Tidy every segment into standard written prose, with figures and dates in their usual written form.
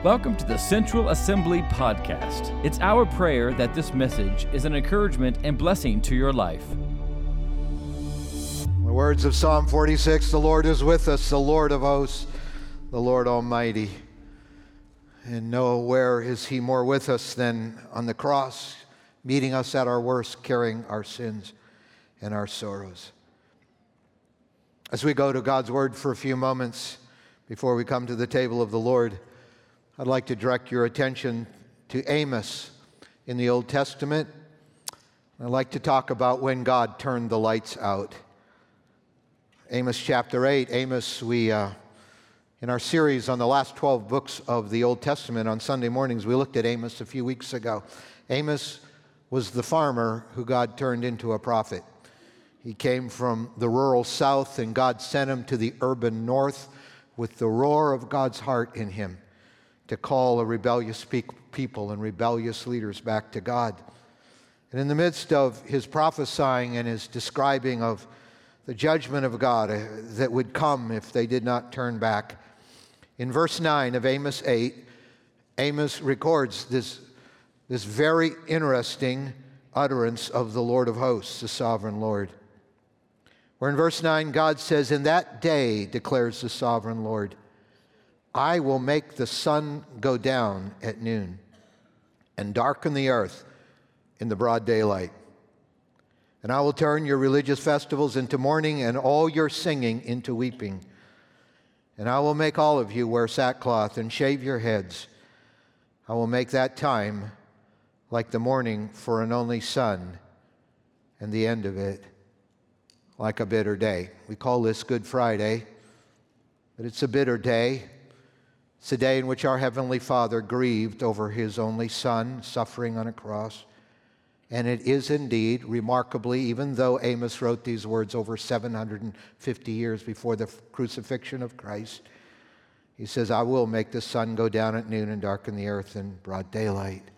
Welcome to the Central Assembly Podcast. It's our prayer that this message is an encouragement and blessing to your life. The words of Psalm 46, the Lord is with us, the Lord of hosts, the Lord Almighty. And nowhere is He more with us than on the cross, meeting us at our worst, carrying our sins and our sorrows. As we go to God's Word for a few moments before we come to the table of the Lord, I'd like to direct your attention to Amos in the Old Testament. I'd like to talk about when God turned the lights out. Amos chapter 8. Amos, in our series on the last 12 books of the Old Testament on Sunday mornings, we looked at Amos a few weeks ago. Amos was the farmer who God turned into a prophet. He came from the rural south, and God sent him to the urban north with the roar of God's heart in him to call a rebellious people and rebellious leaders back to God. And in the midst of his prophesying and his describing of the judgment of God that would come if they did not turn back, in verse 9 of Amos 8, Amos records this very interesting utterance of the Lord of hosts, the sovereign Lord. Where in verse 9, God says, "In that day, declares the sovereign Lord, I will make the sun go down at noon and darken the earth in the broad daylight. And I will turn your religious festivals into mourning and all your singing into weeping. And I will make all of you wear sackcloth and shave your heads. I will make that time like the morning for an only son, and the end of it like a bitter day." We call this Good Friday, but it's a bitter day. It's a day in which our Heavenly Father grieved over His only Son suffering on a cross. And it is indeed, remarkably, even though Amos wrote these words over 750 years before the crucifixion of Christ, he says, "I will make the sun go down at noon and darken the earth in broad daylight."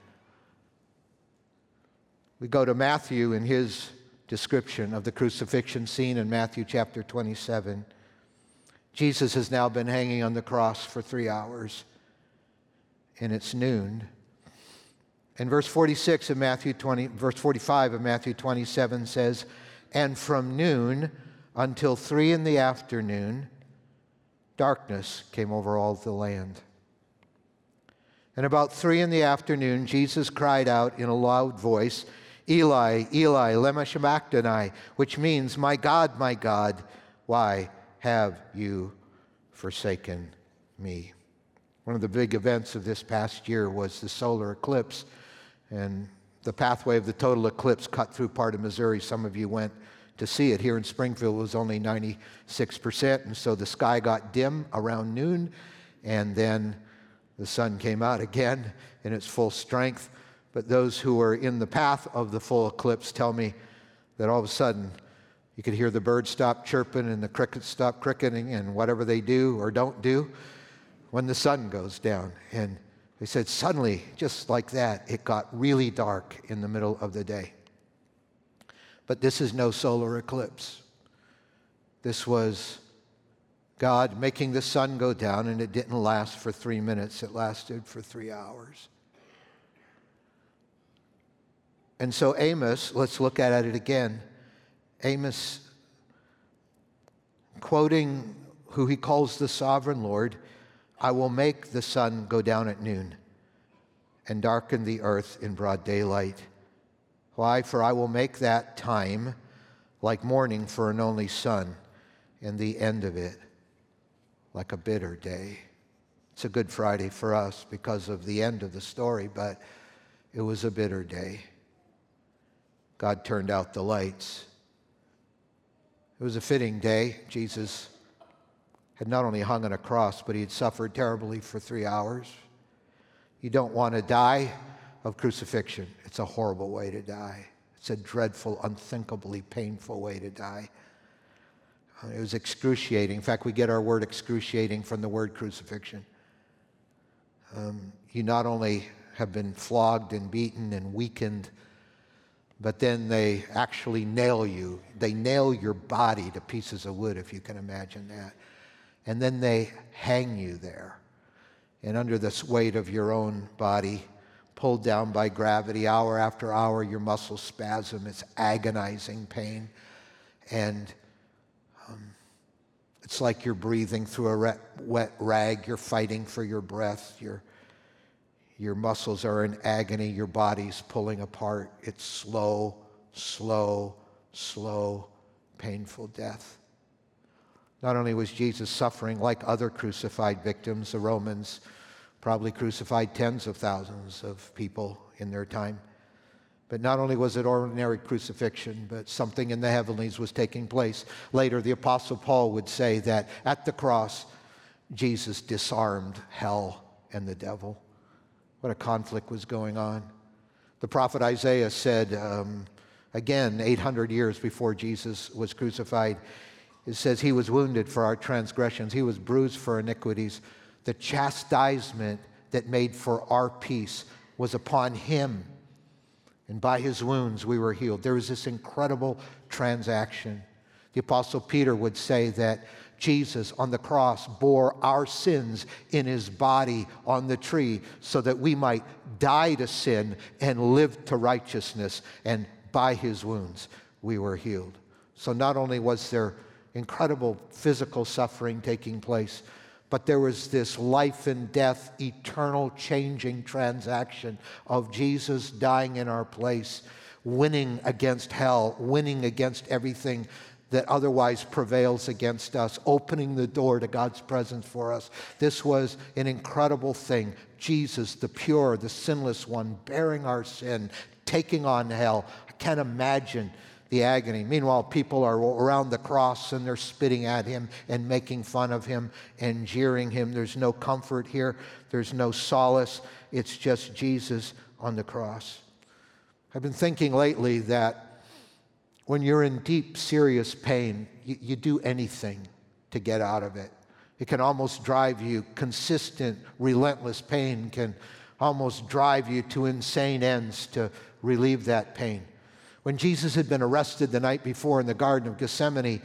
We go to Matthew in his description of the crucifixion scene in Matthew chapter 27. Jesus has now been hanging on the cross for 3 hours, and it's noon. And verse 45 of Matthew 27 says, "And from noon until 3 in the afternoon, darkness came over all the land. And about 3 in the afternoon, Jesus cried out in a loud voice, 'Eli, Eli, lema sabachthani,' which means, my God, why have you forsaken me?" One of the big events of this past year was the solar eclipse, and the pathway of the total eclipse cut through part of Missouri. Some of you went to see it. Here in Springfield, it was only 96%, and so the sky got dim around noon, and then the sun came out again in its full strength. But those who were in the path of the full eclipse tell me that all of a sudden you could hear the birds stop chirping and the crickets stop cricketing and whatever they do or don't do when the sun goes down. And they said suddenly, just like that, it got really dark in the middle of the day. But this is no solar eclipse. This was God making the sun go down, and it didn't last for 3 minutes. It lasted for 3 hours. And so Amos, let's look at it again. Amos, quoting who he calls the sovereign Lord, "I will make the sun go down at noon and darken the earth in broad daylight. Why? For I will make that time like mourning for an only son, and the end of it like a bitter day." It's a Good Friday for us because of the end of the story, but it was a bitter day. God turned out the lights. It was a fitting day. Jesus had not only hung on a cross, but he had suffered terribly for 3 hours. You don't want to die of crucifixion. It's a horrible way to die. It's a dreadful, unthinkably painful way to die. It was excruciating. In fact, we get our word excruciating from the word crucifixion. You not only have been flogged and beaten and weakened, but then they actually nail you. They nail your body to pieces of wood, if you can imagine that. And then they hang you there. and under the weight of your own body, pulled down by gravity, hour after hour, your muscles spasm. It's agonizing pain. And it's like you're breathing through a wet rag. You're fighting for your breath. Your muscles are in agony. Your body's pulling apart. It's slow, slow, slow, painful death. Not only was Jesus suffering like other crucified victims, the Romans probably crucified tens of thousands of people in their time. But not only was it ordinary crucifixion, but something in the heavenlies was taking place. Later, the Apostle Paul would say that at the cross, Jesus disarmed hell and the devil. What a conflict was going on. The prophet Isaiah said, again, 800 years before Jesus was crucified, it says, he was wounded for our transgressions. He was bruised for iniquities. The chastisement that made for our peace was upon him. And by his wounds we were healed. There was this incredible transaction. The Apostle Peter would say that Jesus on the cross bore our sins in his body on the tree so that we might die to sin and live to righteousness. And by his wounds we were healed. So not only was there incredible physical suffering taking place, but there was this life and death, eternal changing transaction of Jesus dying in our place, winning against hell, winning against everything that otherwise prevails against us, opening the door to God's presence for us. This was an incredible thing. Jesus, the pure, the sinless one, bearing our sin, taking on hell. I can't imagine the agony. Meanwhile, people are around the cross and they're spitting at him and making fun of him and jeering him. There's no comfort here. There's no solace. It's just Jesus on the cross. I've been thinking lately that when you're in deep, serious pain, you do anything to get out of it. It can almost drive you, consistent, relentless pain can almost drive you to insane ends to relieve that pain. When Jesus had been arrested the night before in the Garden of Gethsemane,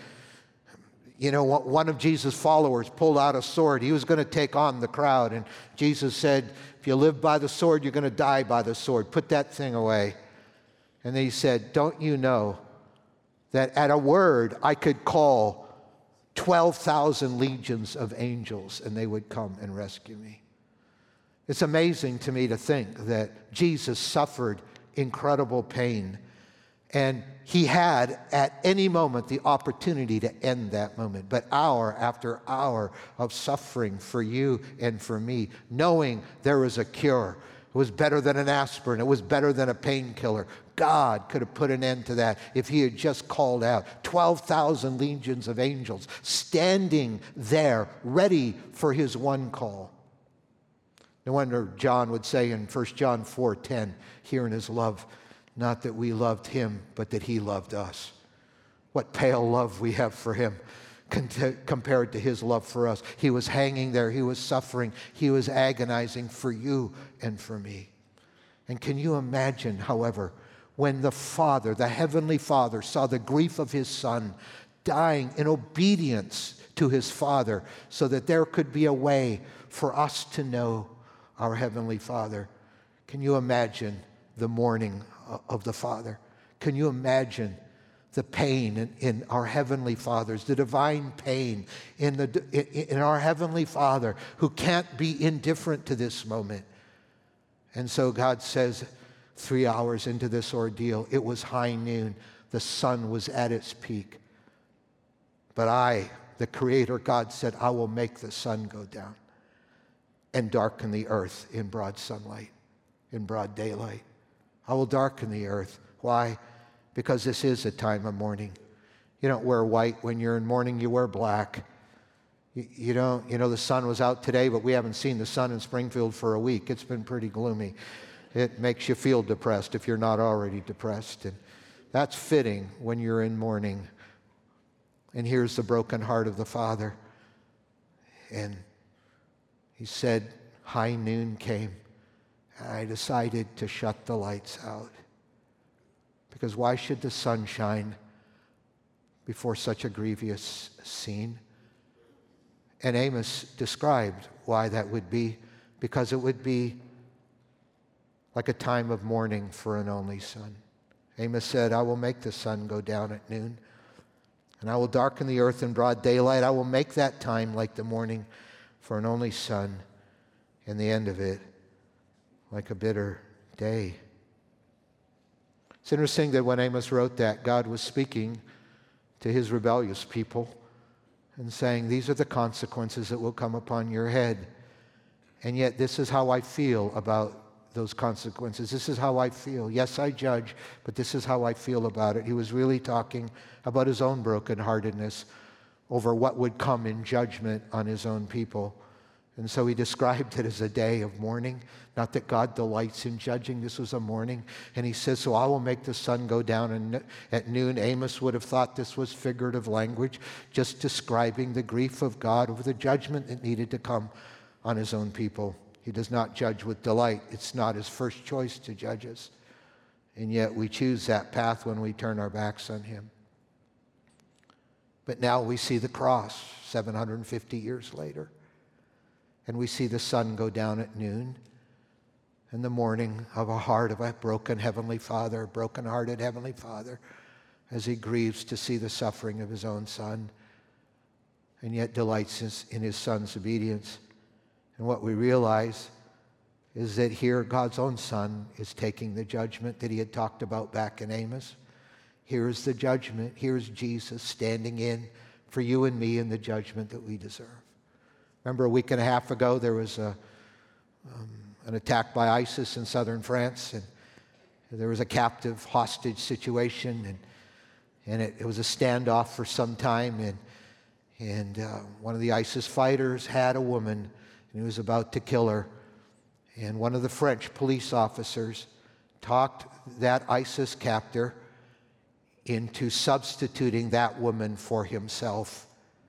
one of Jesus' followers pulled out a sword. He was going to take on the crowd. And Jesus said, if you live by the sword, you're going to die by the sword. Put that thing away. And then he said, don't you know that at a word I could call 12,000 legions of angels and they would come and rescue me? It's amazing to me to think that Jesus suffered incredible pain. And he had at any moment the opportunity to end that moment. But hour after hour of suffering for you and for me, knowing there was a cure. It was better than an aspirin. It was better than a painkiller. God could have put an end to that if he had just called out 12,000 legions of angels standing there ready for his one call. No wonder John would say in 1 John 4:10, here in his love, not that we loved him, but that he loved us. What pale love we have for him compared to his love for us. He was hanging there. He was suffering. He was agonizing for you and for me. And can you imagine, however, when the Father, the Heavenly Father, saw the grief of his Son dying in obedience to his Father so that there could be a way for us to know our Heavenly Father? Can you imagine the mourning of the Father? Can you imagine the pain in our Heavenly Father's, the divine pain in our Heavenly Father who can't be indifferent to this moment? And so God says, 3 hours into this ordeal, it was high noon. The sun was at its peak. But I, the Creator God, said, I will make the sun go down and darken the earth in broad sunlight, in broad daylight. I will darken the earth. Why? Because this is a time of mourning. You don't wear white when you're in mourning, you wear black. You don't, the sun was out today, but we haven't seen the sun in Springfield for a week. It's been pretty gloomy. It makes you feel depressed if you're not already depressed. And that's fitting when you're in mourning. And here's the broken heart of the Father. And he said, high noon came. I decided to shut the lights out. Because why should the sun shine before such a grievous scene? And Amos described why that would be. because it would be like a time of mourning for an only son. Amos said, I will make the sun go down at noon, and I will darken the earth in broad daylight. I will make that time like the morning for an only son, and the end of it like a bitter day. It's interesting that when Amos wrote that, God was speaking to his rebellious people and saying, these are the consequences that will come upon your head. And yet this is how I feel about those consequences. This is how I feel. Yes, I judge, but this is how I feel about it. He was really talking about his own brokenheartedness over what would come in judgment on his own people. And so he described it as a day of mourning. Not that God delights in judging. This was a mourning. And he says, so I will make the sun go down at noon. Amos would have thought this was figurative language, just describing the grief of God over the judgment that needed to come on his own people. He does not judge with delight. It's not his first choice to judge us. And yet we choose that path when we turn our backs on him. But now we see the cross 750 years later. And we see the sun go down at noon, and the mourning of a heart of a broken Heavenly Father, a broken-hearted Heavenly Father, as he grieves to see the suffering of his own son, and yet delights in his son's obedience. And what we realize is that here God's own son is taking the judgment that he had talked about back in Amos. Here's the judgment. Here's Jesus standing in for you and me in the judgment that we deserve. Remember a week and a half ago, there was an attack by ISIS in southern France, and there was a captive hostage situation, and it was a standoff for some time, and one of the ISIS fighters had a woman, and he was about to kill her, and one of the French police officers talked that ISIS captor into substituting that woman for himself.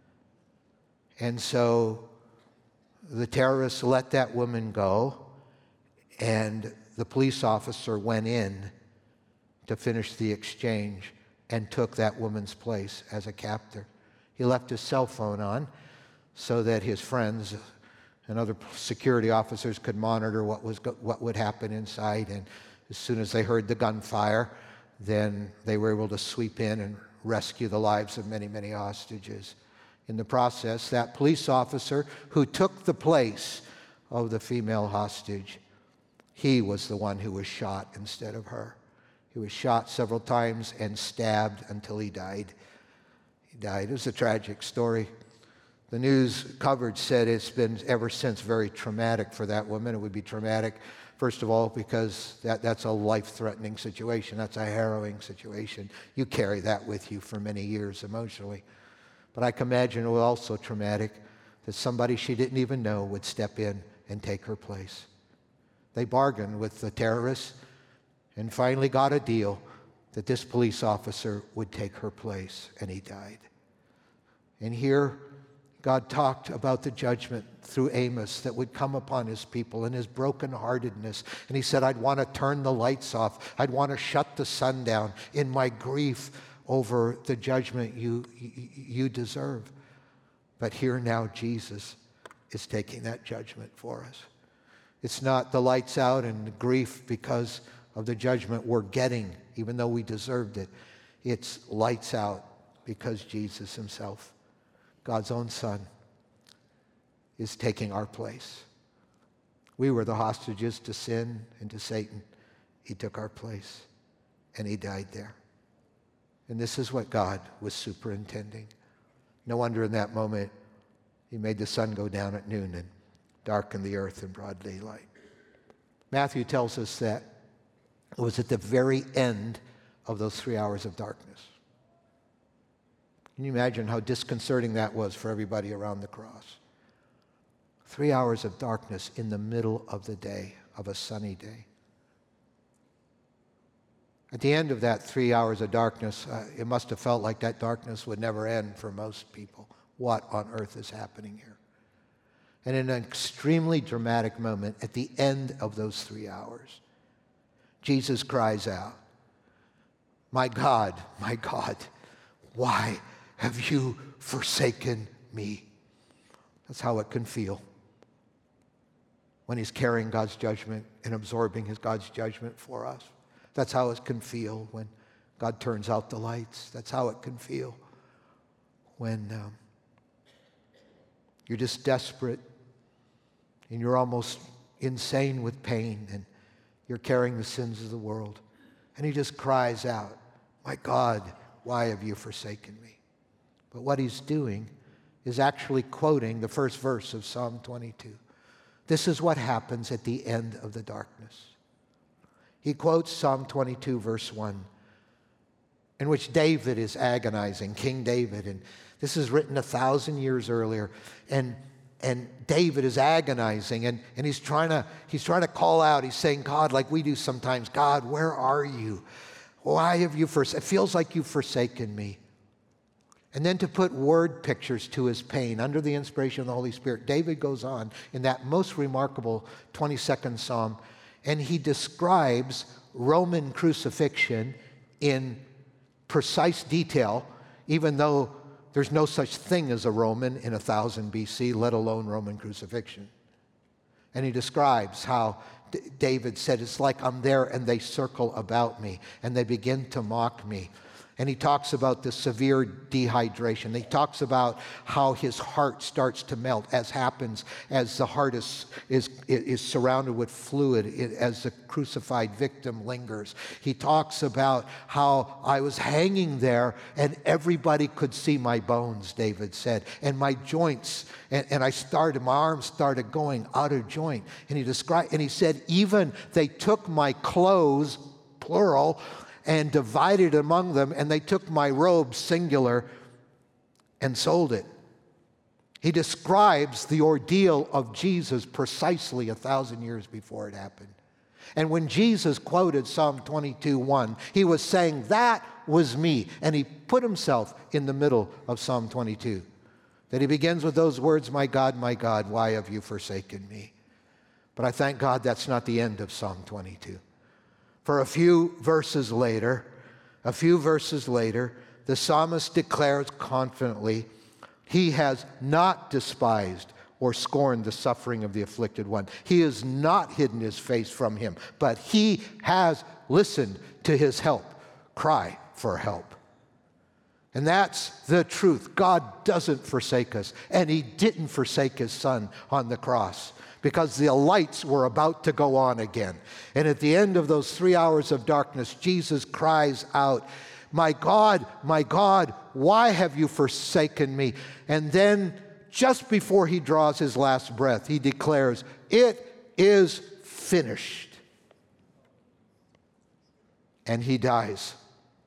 And so the terrorists let that woman go, and the police officer went in to finish the exchange and took that woman's place as a captor. He left his cell phone on so that his friends and other security officers could monitor what would happen inside, and as soon as they heard the gunfire, then they were able to sweep in and rescue the lives of many, many hostages. In the process, that police officer who took the place of the female hostage, he was the one who was shot instead of her. He was shot several times and stabbed until he died. He died. It was a tragic story. The news coverage said it's been ever since very traumatic for that woman. It would be traumatic, first of all, because that's a life-threatening situation. That's a harrowing situation. You carry that with you for many years emotionally. But I can imagine it was also traumatic that somebody she didn't even know would step in and take her place. They bargained with the terrorists and finally got a deal that this police officer would take her place, and he died. And here, God talked about the judgment through Amos that would come upon his people and his brokenheartedness. And he said, I'd want to turn the lights off. I'd want to shut the sun down in my grief over the judgment you deserve. But here now Jesus is taking that judgment for us. It's not the lights out and the grief because of the judgment we're getting, even though we deserved it. It's lights out because Jesus himself, God's own Son, is taking our place. We were the hostages to sin and to Satan. He took our place, and he died there. And this is what God was superintending. No wonder in that moment he made the sun go down at noon and darkened the earth in broad daylight. Matthew tells us that it was at the very end of those 3 hours of darkness. Can you imagine how disconcerting that was for everybody around the cross? 3 hours of darkness in the middle of the day, of a sunny day. At the end of that 3 hours of darkness, it must have felt like that darkness would never end for most people. What on earth is happening here? And in an extremely dramatic moment, at the end of those 3 hours, Jesus cries out, my God, why have you forsaken me? That's how it can feel. when he's carrying God's judgment and absorbing God's judgment for us. That's how it can feel when God turns out the lights. That's how it can feel when you're just desperate and you're almost insane with pain and you're carrying the sins of the world. And he just cries out, "My God, why have you forsaken me?" But what he's doing is actually quoting the first verse of Psalm 22. This is what happens at the end of the darkness. He quotes Psalm 22, verse 1, in which David is agonizing, King David. And this is written 1,000 years earlier. And David is agonizing, and he's trying to call out. He's saying, "God," like we do sometimes, "God, where are you? Why have you forsaken? It feels like you've forsaken me." And then to put word pictures to his pain under the inspiration of the Holy Spirit, David goes on in that most remarkable 22nd Psalm, and he describes Roman crucifixion in precise detail, even though there's no such thing as a Roman in 1000 BC, let alone Roman crucifixion. And he describes how David said, "It's like I'm there and they circle about me and they begin to mock me." And he talks about the severe dehydration. He talks about how his heart starts to melt, as happens as the heart is surrounded with fluid as the crucified victim lingers. He talks about how I was hanging there and everybody could see my bones, David said, and my joints, and my arms started going out of joint. And he said, even they took my clothes, plural, and divided among them, and they took my robe, singular, and sold it. He describes the ordeal of Jesus precisely 1,000 years before it happened. And when Jesus quoted Psalm 22:1, he was saying, "That was me." And he put himself in the middle of Psalm 22. That he begins with those words, my God, why have you forsaken me?" But I thank God that's not the end of Psalm 22. For a few verses later, the psalmist declares confidently, he has not despised or scorned the suffering of the afflicted one. He has not hidden his face from him, but he has listened to his cry for help. And that's the truth. God doesn't forsake us, and he didn't forsake his son on the cross, because the lights were about to go on again. And at the end of those 3 hours of darkness, Jesus cries out, my God, why have you forsaken me?" And then, just before he draws his last breath, he declares, "It is finished." And he dies.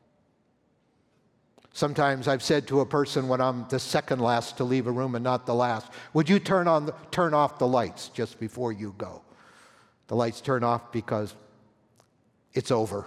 Sometimes I've said to a person when I'm the second last to leave a room and not the last, "Would you turn off the lights just before you go?" The lights turn off because it's over.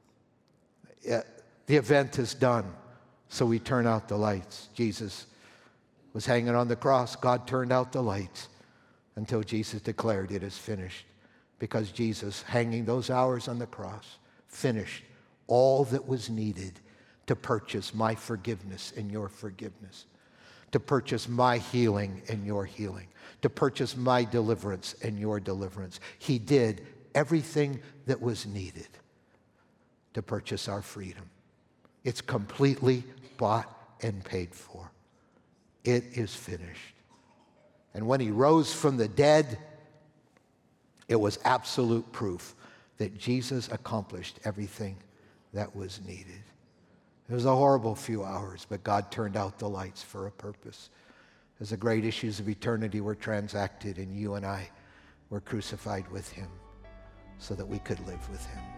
The event is done, so we turn out the lights. Jesus was hanging on the cross. God turned out the lights until Jesus declared it is finished, because Jesus, hanging those hours on the cross, finished all that was needed to purchase my forgiveness and your forgiveness, to purchase my healing and your healing, to purchase my deliverance and your deliverance. He did everything that was needed to purchase our freedom. It's completely bought and paid for. It is finished. And when he rose from the dead, it was absolute proof that Jesus accomplished everything that was needed. It was a horrible few hours, but God turned out the lights for a purpose. As the great issues of eternity were transacted, and you and I were crucified with him so that we could live with him.